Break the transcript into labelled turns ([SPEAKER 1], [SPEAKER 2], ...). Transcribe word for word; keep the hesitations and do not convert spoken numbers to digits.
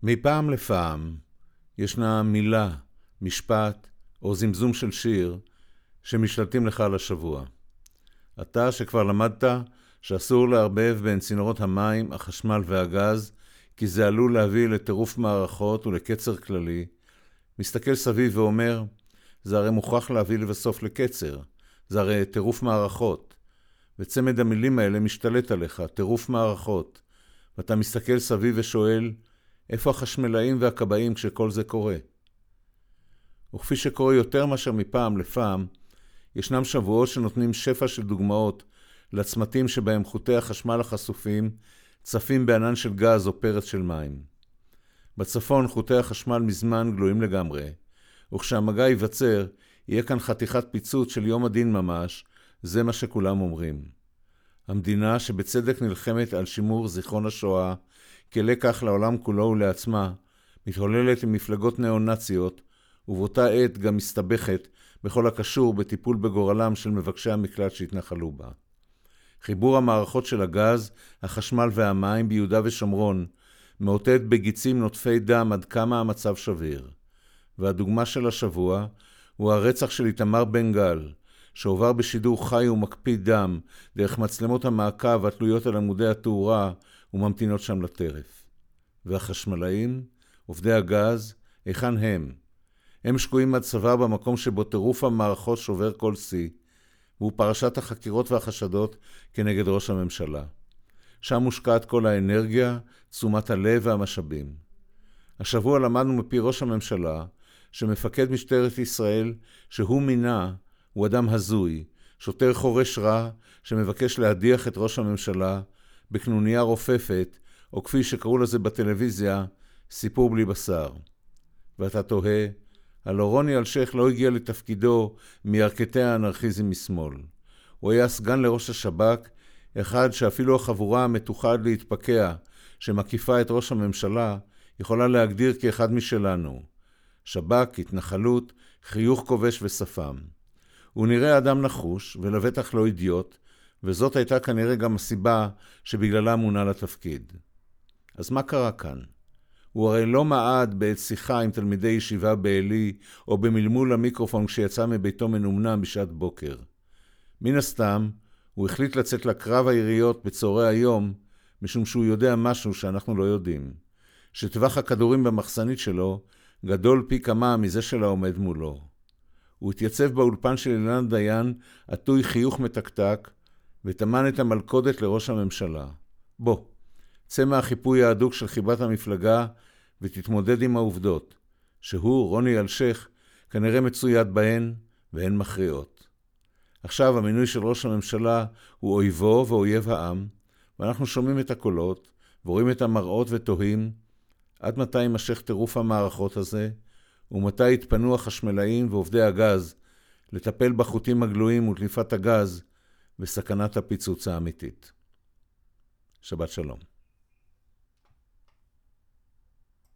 [SPEAKER 1] מפעם לפעם ישנה מילה, משפט או זמזום של שיר שמשתלטים לך על השבוע. אתה שכבר למדת שאסור לערבב בין צינורות המים, החשמל והגז, כי זה עלול להביא לטירוף מערכות ולקצר כללי, מסתכל סביב ואומר, זה הרי מוכרח להביא לבסוף לקצר, זה הרי טירוף מערכות. וצמד המילים האלה משתלט עליך, טירוף מערכות. ואתה מסתכל סביב ושואל, איפה החשמלאים והכבאים כשכל זה קורה? וכפי שקורה יותר מאשר מפעם לפעם, ישנם שבועות שנותנים שפע של דוגמאות לצמתים שבהם חוטי החשמל החשופים צפים בענן של גז או פרץ של מים. בצפון חוטי החשמל מזמן גלויים לגמרי, וכשהמגע ייווצר, יהיה כאן חתיכת פיצוץ של יום הדין ממש, זה מה שכולם אומרים. המדינה שבצדק נלחמת על שימור זיכרון השואה, כלקח לעולם כולו ולעצמה, מתהוללת עם מפלגות נאו-נאציות, ובאותה עת גם מסתבכת בכל הקשור בטיפול בגורלם של מבקשי המקלט שהתנחלו בה. חיבור המערכות של הגז, החשמל והמים ביהודה ושומרון, מאותת בגיצים נוטפי דם עד כמה המצב שביר. והדוגמה של השבוע הוא הרצח של איתמר בן גל, שעובר בשידור חי ומקפיד דם דרך מצלמות המעקב התלויות על עמודי התאורה וממתינות שם לטרף. והחשמלאים, עובדי הגז, היכן הם? הם שקועים עד צוואר במקום שבו טירוף המערכות שובר כל שיא, והוא פרשת החקירות והחשדות כנגד ראש הממשלה. שם מושקעת כל האנרגיה, תשומת הלב והמשאבים. השבוע למדנו מפי ראש הממשלה שמפקד משטרת ישראל שהוא מינה הוא אדם הזוי, שוטר חורש רע שמבקש להדיח את ראש הממשלה בקנוניה רופפת, או כפי שקראו לזה בטלוויזיה, סיפור בלי בשר. ואתה תוהה, הלא רוני אלשיך לא הגיע לתפקידו מירכתי האנרכיזם משמאל. הוא היה סגן לראש השב"כ, אחד שאפילו החבורה המתוחה עד להתפקע, שמקיפה את ראש הממשלה, יכולה להגדיר כאחד משלנו. שב"כ, התנחלות, חיוך כובש ושפם. הוא נראה אדם נחוש ולבטח לא אידיוט, וזאת הייתה כנראה גם הסיבה שבגללה מונה לתפקיד. אז מה קרה כאן? הוא הרי לא מעד בעת שיחה עם תלמידי ישיבה בעלי, או במלמול המיקרופון כשיצא מביתו מנומנם בשעת בוקר. מן הסתם, הוא החליט לצאת לקרב היריות בצהרי היום, משום שהוא יודע משהו שאנחנו לא יודעים. שטווח הכדורים במחסנית שלו גדול פי כמה מזה של העומד מולו. הוא התייצב באולפן של אילנה דיין, עטוי חיוך מתקתק, ותמן את המלכודת לראש הממשלה. בוא, צא מהחיפוי ההדוק של חיבת המפלגה, ותתמודד עם העובדות, שהוא, רוני אלשיך, כנראה מצויד בהן, והן מכריעות. עכשיו המינוי של ראש הממשלה הוא אויבו ואויב העם, ואנחנו שומעים את הקולות, ורואים את המראות ותוהים, עד מתי יימשך טירוף המערכות הזה, ומתי יתפנו החשמלאים ועובדי הגז לטפל בחוטים הגלויים ודליפת הגז וסכנת הפיצוץ האמיתית. שבת שלום.